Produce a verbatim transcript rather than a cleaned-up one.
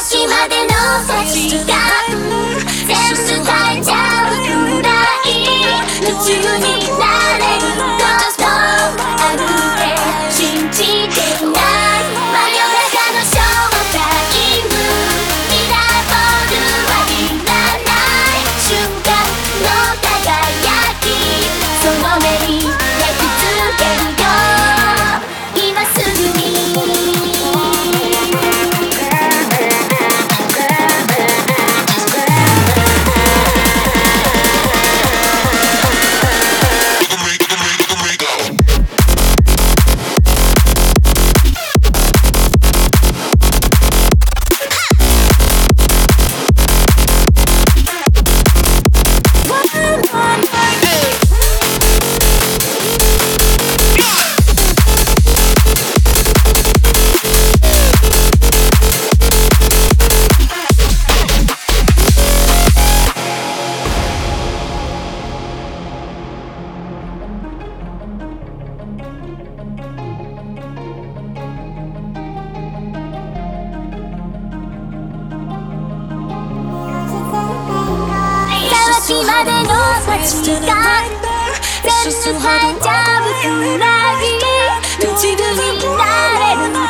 先までの価値観全部変えちゃうくらい夢中になれることあるって信じてない真夜中のショータイムミラーボールはいらない瞬間の輝きその目に焼き付けるよ今すぐに先までの価値観全部変えちゃうくらい夢中になれる